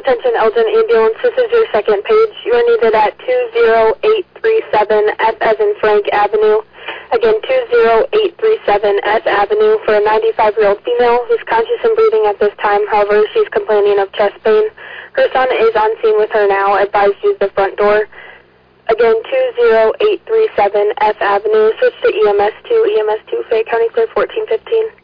Attention Elgin Ambulance, this is your second page. You are needed at 20837 F as in Frank Avenue. Again, 20837 F Avenue for a 95-year-old female who's conscious and breathing at this time. However, she's complaining of chest pain. Her son is on scene with her now. Advised use the front door. Again, 20837 F Avenue. Switch to EMS 2, Fayette County Clear 1415.